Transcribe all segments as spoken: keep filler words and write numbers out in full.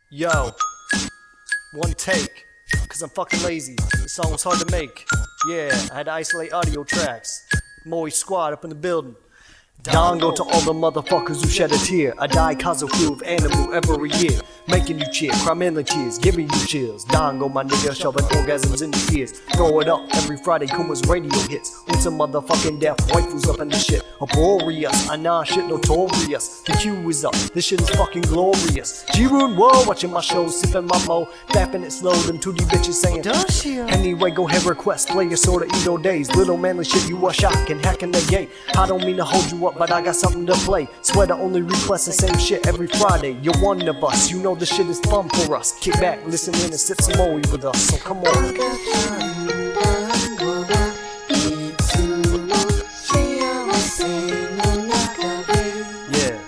Yo, one take, cause I'm fucking lazy. This song was hard to make. Yeah, I had to isolate audio tracks. Moe squad up in the building. Dongo to all the motherfuckers who shed a tear. I die cause of feel of animal every year. Making you cheer, crying in the tears, giving you chills. Dongo, my nigga, shoving orgasms in your ears. Throw it up every Friday, Kuma's radio hits. With some motherfucking deaf waifus up in the shit. Uproarious, I nah shit notorious. The Q is up, this shit is fucking glorious. G-Rune, whoa, watching my shows, sipping my mo. Dapping it slow, them two D bitches saying does she? Anyway, go ahead, request, play your sorta Edo days. Little manly shit, you are shocking, hacking the gate. I don't mean to hold you up, but I got something to play. Swear to only request the same shit every Friday. You're one of us, you know the shit is fun for us. Kick back, listen in and sip some Moe with us, so come on. Yeah.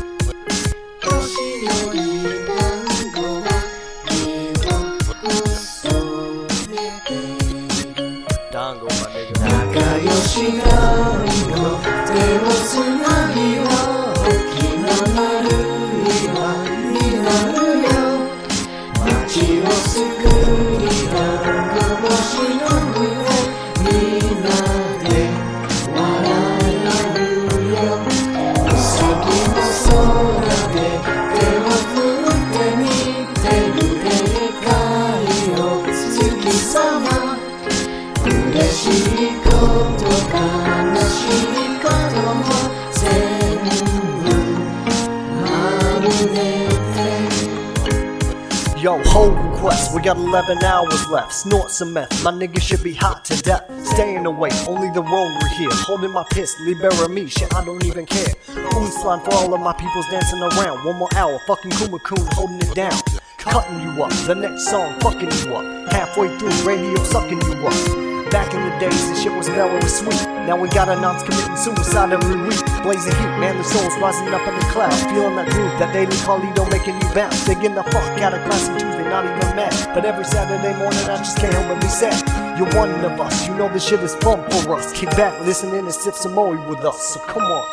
Dongo, my nigga. 仲良し団子手をつなぎよ大きな丸い輪になるよ街を救い団子星の上みんなで笑い合うようさぎの空で手を振ってみてるでかいよ月様嬉しいこと悲しいことも全部丸めて Yo, hold request, we got eleven hours left. Snort some meth, my nigga should be hot to death. Staying away, only the roller here. Holding my piss, libera me, shit, I don't even care. Only slime for all of my peoples dancing around. One more hour, fucking Kuma-kun holding it down. Cutting you up, the next song fucking you up. Halfway through, radio sucking you up. Back in the days, this shit was mellow and sweet. Now we got announced committing suicide every week. Blazing heat, manly souls rising up in the clouds. Feeling that groove, that daily Carlito making you bounce. They getting the fuck out of class on Tuesday, not even mad. But every Saturday morning I just can't help but be sad. You're one of us, you know this shit is fun for us. Kick back, listen in and sip some Moe with us, so come on.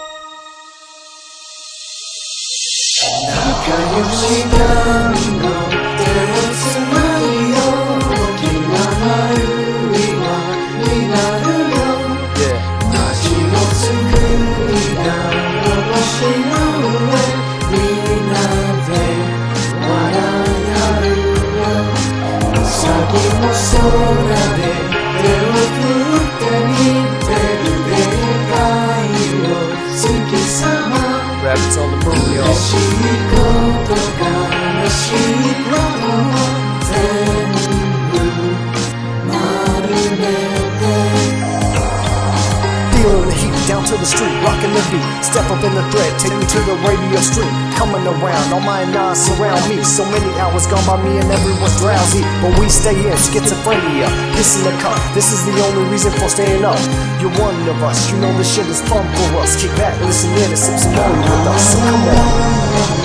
仲良し団子手をつなぎよ大きな丸い輪になるよ街を救い団子星の上みんなで笑い合うようさぎの空で手を振ってみてるでかいよ月様 Rabbits on the moon, y'all. 嬉しいこと悲しいことも全部丸めて Feeling the heat, down to the street, rocking the beat. Step up in the thread, take me to the radio stream. Coming around, all my nines surround me. So many hours gone by me and everyone's drowsy. But we stay in schizophrenia, piss in the cup. This is the only reason for staying up. You're one of us, you know this shit is fun for us. Kick back, listen in and sip some Moe with us, so come on.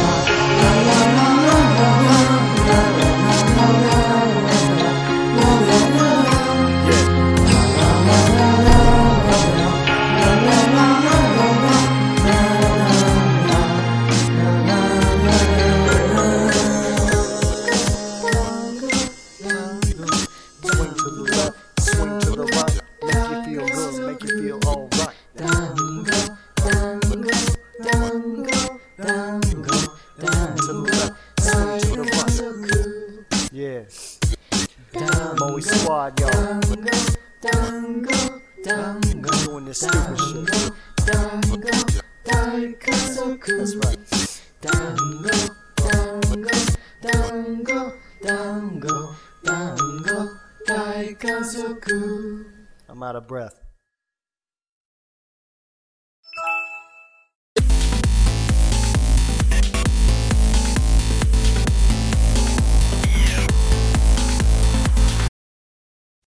Yeah, Moe squad, y'all. Doing this stupid shit. That's right. I'm out of breath.